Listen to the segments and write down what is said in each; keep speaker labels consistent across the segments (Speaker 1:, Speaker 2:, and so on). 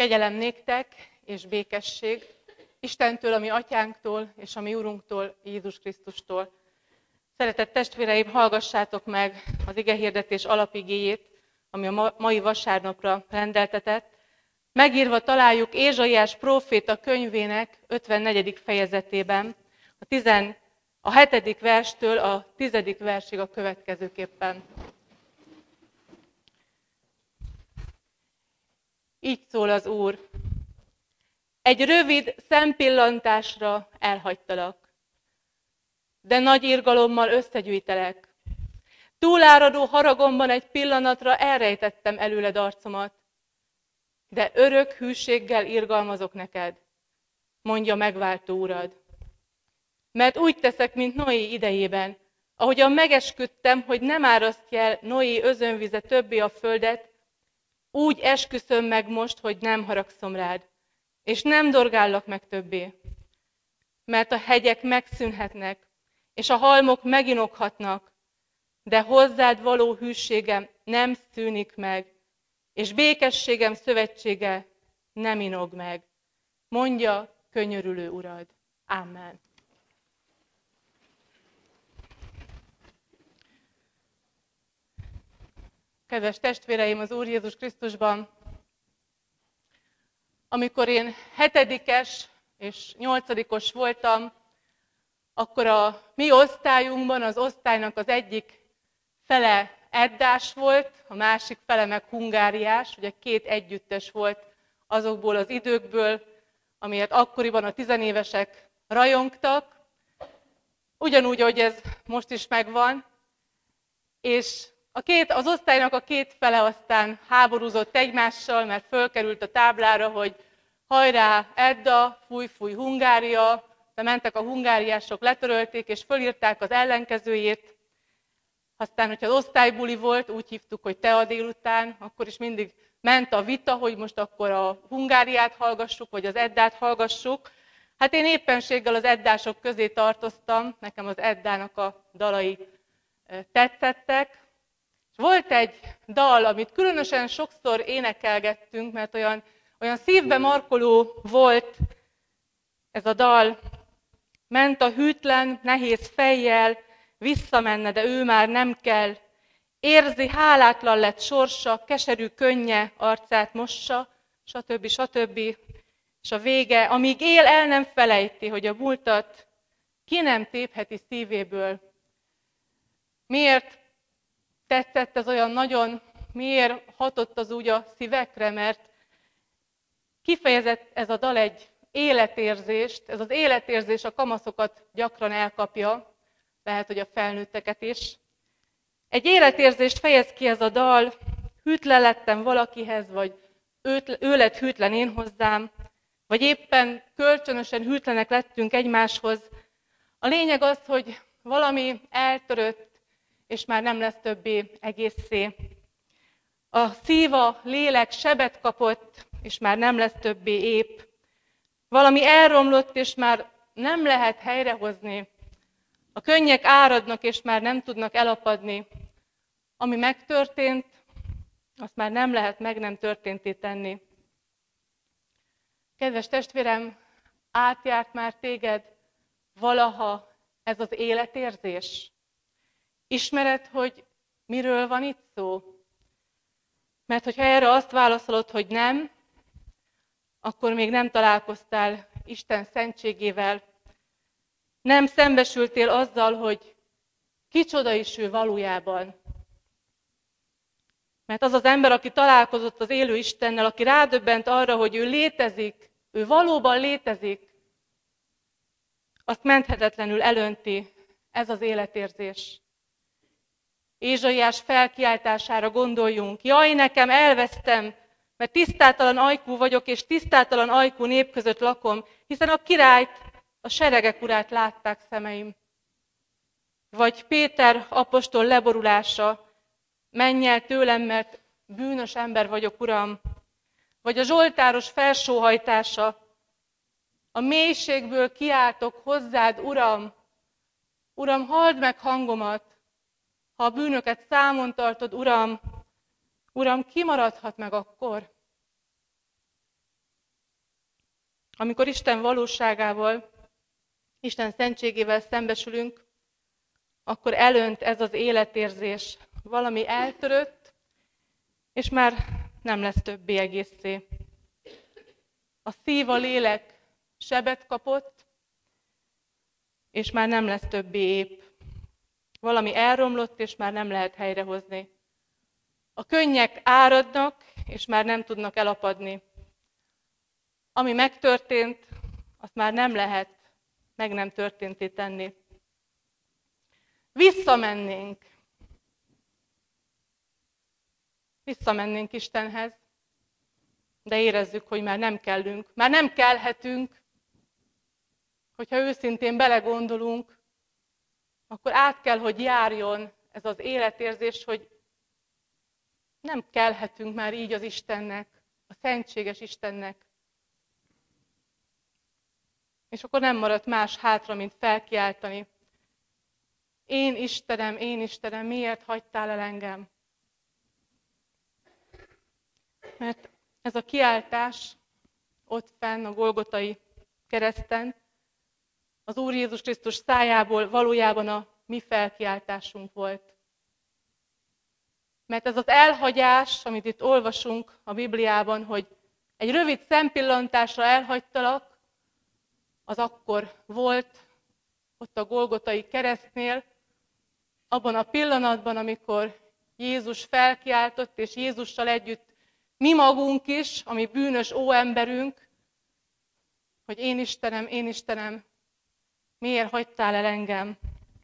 Speaker 1: Kegyelem néktek és békesség Istentől, a mi atyánktól és a mi Urunktól, Jézus Krisztustól. Szeretett testvéreim, hallgassátok meg az igehirdetés alapigéjét, ami a mai vasárnapra rendeltetett. Megírva találjuk Ézsaiás próféta könyvének 54. fejezetében, a 7. verstől a 10. versig a következőképpen. Így szól az Úr: egy rövid szempillantásra elhagytalak, de nagy irgalommal összegyűjtelek. Túláradó haragomban egy pillanatra elrejtettem előled arcomat, de örök hűséggel irgalmazok neked, mondja megváltó Urad. Mert úgy teszek, mint Noé idejében, ahogyan megesküdtem, hogy nem árasztja el Noé özönvize többé a földet, úgy esküszöm meg most, hogy nem haragszom rád, és nem dorgállak meg többé. Mert a hegyek megszűnhetnek, és a halmok meginokhatnak, de hozzád való hűségem nem szűnik meg, és békességem szövetsége nem inog meg, mondja könyörülő Urad. Amen. Kedves testvéreim az Úr Jézus Krisztusban, amikor én 7-es és 8-os voltam, akkor a mi osztályunkban az osztálynak az egyik fele eddás volt, a másik fele meg hungáriás, ugye 2 együttes volt azokból az időkből, amiért akkoriban a tizenévesek rajongtak, ugyanúgy, ahogy ez most is megvan, és az osztálynak a 2 fele aztán háborúzott egymással, mert fölkerült a táblára, hogy hajrá Edda, fúj, fúj Hungária, de mentek a hungáriások, letörölték, és fölírták az ellenkezőjét. Aztán, hogyha az osztálybuli volt, úgy hívtuk, hogy tea délután, akkor is mindig ment a vita, hogy most akkor a Hungáriát hallgassuk, vagy az Eddát hallgassuk. Hát én éppenséggel az eddások közé tartoztam, nekem az Eddának a dalai tetszettek. És volt egy dal, amit különösen sokszor énekelgettünk, mert olyan szívbe markoló volt ez a dal. Ment a hűtlen, nehéz fejjel, visszamenne, de ő már nem kell. Érzi, hálátlan lett sorsa, keserű könnye arcát mossa, stb. Stb. És a vége, amíg él, el nem felejti, hogy a múltat ki nem tépheti szívéből. Miért tetszett ez olyan nagyon, miért hatott az úgy a szívekre? Mert kifejezett ez a dal egy életérzést, ez az életérzés a kamaszokat gyakran elkapja, lehet, hogy a felnőtteket is. Egy életérzést fejez ki ez a dal, hűtlen lettem valakihez, vagy ő lett hűtlen én hozzám, vagy éppen kölcsönösen hűtlenek lettünk egymáshoz. A lényeg az, hogy valami eltörött, és már nem lesz többé egészé. A szív, a lélek sebet kapott, és már nem lesz többé épp. Valami elromlott, és már nem lehet helyrehozni. A könnyek áradnak, és már nem tudnak elapadni. Ami megtörtént, azt már nem lehet meg nem történté tenni. Kedves testvérem, átjárt már téged valaha ez az életérzés? Ismered, hogy miről van itt szó? Mert hogyha erre azt válaszolod, hogy nem, akkor még nem találkoztál Isten szentségével, nem szembesültél azzal, hogy kicsoda is ő valójában. Mert az az ember, aki találkozott az élő Istennel, aki rádöbbent arra, hogy ő létezik, ő valóban létezik, azt menthetetlenül elönti ez az életérzés. Ézsaiás felkiáltására gondoljunk. Jaj, nekem elvesztem, mert tisztátalan ajkú vagyok, és tisztátalan ajkú nép között lakom, hiszen a királyt, a seregek urát látták szemeim. Vagy Péter apostol leborulása, menj el tőlem, mert bűnös ember vagyok, Uram. Vagy a zsoltáros felsóhajtása, a mélységből kiáltok hozzád, Uram. Uram, halld meg hangomat, ha a bűnöket számon tartod, Uram. Uram, ki maradhat meg akkor? Amikor Isten valóságával, Isten szentségével szembesülünk, akkor elönt ez az életérzés. Valami eltörött, és már nem lesz többé egészé. A szív, a lélek sebet kapott, és már nem lesz többé épp. Valami elromlott, és már nem lehet helyrehozni. A könnyek áradnak, és már nem tudnak elapadni. Ami megtörtént, azt már nem lehet meg nem történté tenni. Visszamennénk Istenhez, de érezzük, hogy már nem kellünk, már nem kellhetünk. Hogyha őszintén belegondolunk, akkor át kell, hogy járjon ez az életérzés, hogy nem kellhetünk már így az Istennek, a szentséges Istennek. És akkor nem maradt más hátra, mint felkiáltani. Én Istenem, miért hagytál el engem? Mert ez a kiáltás ott fenn a Golgotai kereszten, az Úr Jézus Krisztus szájából valójában a mi felkiáltásunk volt. Mert ez az elhagyás, amit itt olvasunk a Bibliában, hogy egy rövid szempillantásra elhagytalak, az akkor volt ott a Golgotai keresztnél, abban a pillanatban, amikor Jézus felkiáltott, és Jézussal együtt mi magunk is, ami bűnös óemberünk, hogy én Istenem, miért hagytál el engem?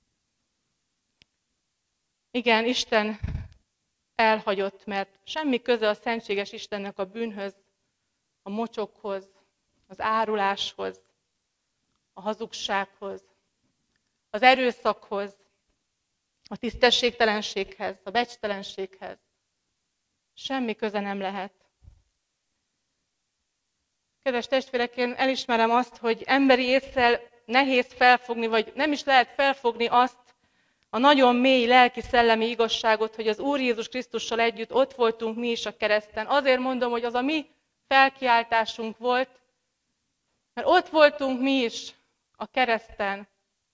Speaker 1: Igen, Isten elhagyott, mert semmi köze a szentséges Istennek a bűnhöz, a mocsokhoz, az áruláshoz, a hazugsághoz, az erőszakhoz, a tisztességtelenséghez, a becstelenséghez. Semmi köze nem lehet. Kedves testvérek, én elismerem azt, hogy emberi ésszel nehéz felfogni, vagy nem is lehet felfogni azt a nagyon mély lelki-szellemi igazságot, hogy az Úr Jézus Krisztussal együtt ott voltunk mi is a kereszten. Azért mondom, hogy az a mi felkiáltásunk volt, mert ott voltunk mi is a kereszten.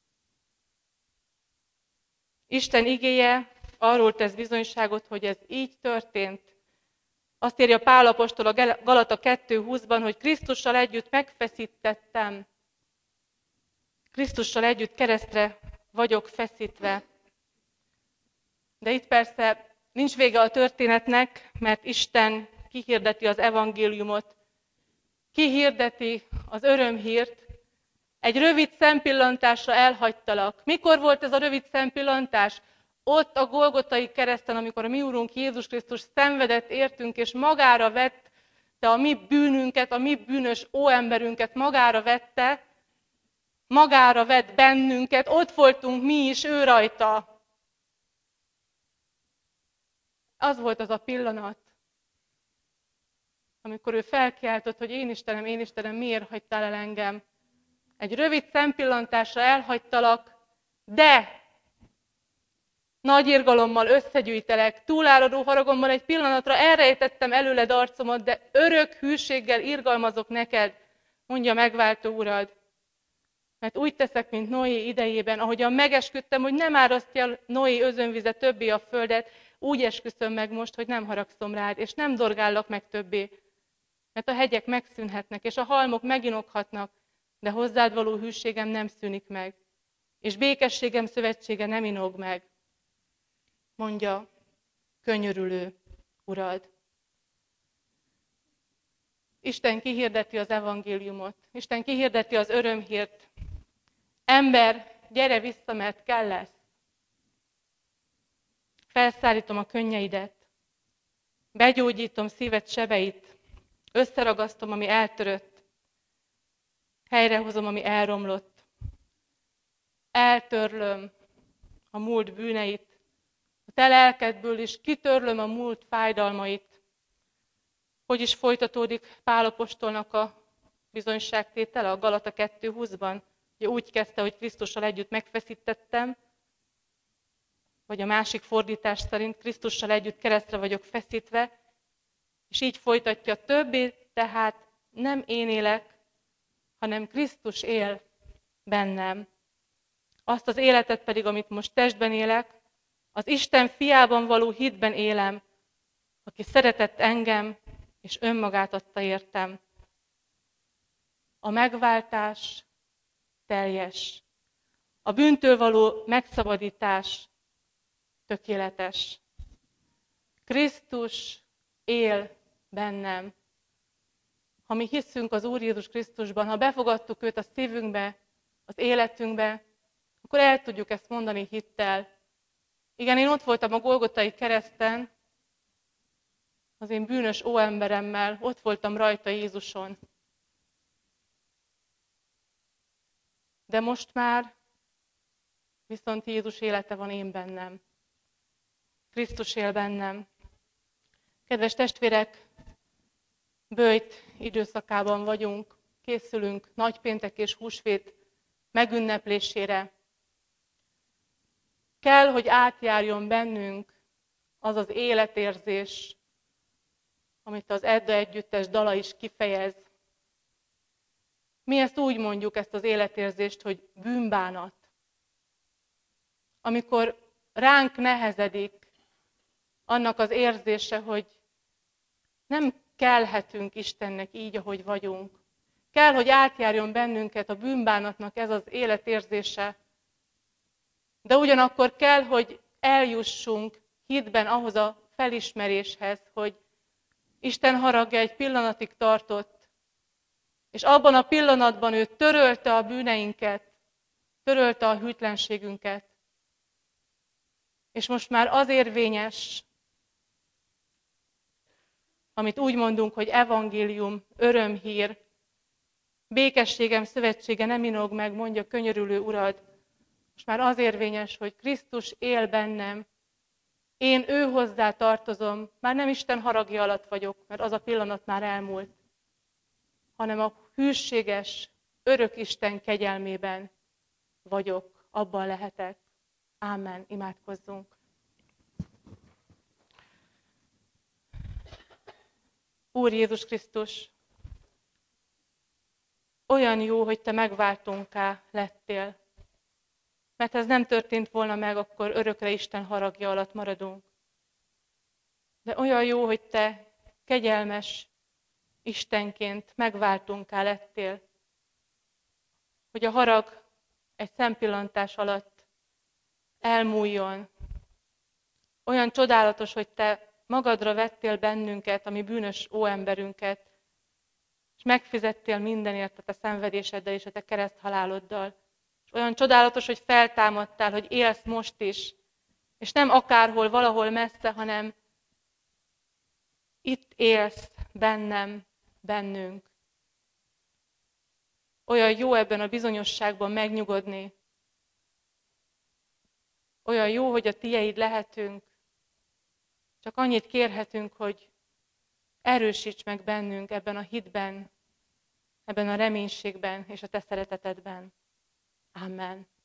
Speaker 1: Isten igéje arról tesz bizonyságot, hogy ez így történt. Azt írja Pál apostol a Galata 2:20-ban, hogy Krisztussal együtt megfeszítettem. Krisztussal együtt keresztre vagyok feszítve. De itt persze nincs vége a történetnek, mert Isten kihirdeti az evangéliumot, kihirdeti az örömhírt. Egy rövid szempillantásra elhagytalak. Mikor volt ez a rövid szempillantás? Ott a Golgotai kereszten, amikor a mi Úrunk Jézus Krisztus szenvedett értünk, és magára vette a mi bűnünket, a mi bűnös óemberünket magára vette, magára vett bennünket, ott voltunk mi is ő rajta. Az volt az a pillanat, amikor ő felkiáltott, hogy én Istenem, miért hagytál el engem? Egy rövid szempillantásra elhagytalak, de nagy irgalommal összegyűjtelek, túláradó haragommal egy pillanatra elrejtettem előled arcomat, de örök hűséggel irgalmazok neked, mondja megváltó Urad. Mert úgy teszek, mint Noé idejében, ahogyan megesküdtem, hogy nem árasztja el Noé özönvize többé a földet, úgy esküszöm meg most, hogy nem haragszom rád, és nem dorgállak meg többé. Mert a hegyek megszűnhetnek, és a halmok meginokhatnak, de hozzád való hűségem nem szűnik meg, és békességem szövetsége nem inog meg, mondja könyörülő Urad. Isten kihirdeti az evangéliumot, Isten kihirdeti az örömhírt. Ember, gyere vissza, mert kell lesz. Felszállítom a könnyeidet, begyógyítom szíved sebeit, összeragasztom, ami eltörött, helyrehozom, ami elromlott. Eltörlöm a múlt bűneit, a te lelkedből is kitörlöm a múlt fájdalmait. Hogy is folytatódik Pál apostolnak a bizonyságtétele a Galata 2:20-ban? Ugye úgy kezdte, hogy Krisztussal együtt megfeszítettem, vagy a másik fordítás szerint Krisztussal együtt keresztre vagyok feszítve, és így folytatja többé, tehát nem én élek, hanem Krisztus él bennem. Azt az életet pedig, amit most testben élek, az Isten fiában való hitben élem, aki szeretett engem, és önmagát adta értem. A megváltás teljes. A bűntől való megszabadítás tökéletes. Krisztus él bennem. Ha mi hiszünk az Úr Jézus Krisztusban, ha befogadtuk őt a szívünkbe, az életünkbe, akkor el tudjuk ezt mondani hittel. Igen, én ott voltam a Golgotai kereszten, az én bűnös óemberemmel, ott voltam rajta Jézuson. De most már viszont Jézus élete van én bennem. Krisztus él bennem. Kedves testvérek, böjt időszakában vagyunk, készülünk nagypéntek és húsvét megünneplésére. Kell, hogy átjárjon bennünk az az életérzés, amit az Edda együttes dala is kifejez. Mi ezt úgy mondjuk, ezt az életérzést, hogy bűnbánat. Amikor ránk nehezedik annak az érzése, hogy nem kellhetünk Istennek így, ahogy vagyunk. Kell, hogy átjárjon bennünket a bűnbánatnak ez az életérzése, de ugyanakkor kell, hogy eljussunk hitben ahhoz a felismeréshez, hogy Isten haragja egy pillanatig tartott, és abban a pillanatban ő törölte a bűneinket, törölte a hűtlenségünket. És most már az érvényes, amit úgy mondunk, hogy evangélium, örömhír, békességem szövetsége nem inog meg, mondja könyörülő Urad. Most már az érvényes, hogy Krisztus él bennem, én ő hozzá tartozom, már nem Isten haragja alatt vagyok, mert az a pillanat már elmúlt, hanem a hűséges, örök Isten kegyelmében vagyok, abban lehetek. Ámen, imádkozzunk. Úr Jézus Krisztus, olyan jó, hogy Te megváltónká lettél. Mert ha ez nem történt volna meg, akkor örökre Isten haragja alatt maradunk. De olyan jó, hogy Te kegyelmes Istenként megváltónká lettél. Hogy a harag egy szempillantás alatt elmúljon. Olyan csodálatos, hogy Te magadra vettél bennünket, a mi bűnös óemberünket, és megfizettél mindenért a Te szenvedéseddel és a Te kereszthaláloddal. És olyan csodálatos, hogy feltámadtál, hogy élsz most is, és nem akárhol, valahol messze, hanem itt élsz bennem, bennünk. Olyan jó ebben a bizonyosságban megnyugodni. Olyan jó, hogy a Tieid lehetünk. Csak annyit kérhetünk, hogy erősíts meg bennünk ebben a hitben, ebben a reménységben és a Te szeretetedben. Amen.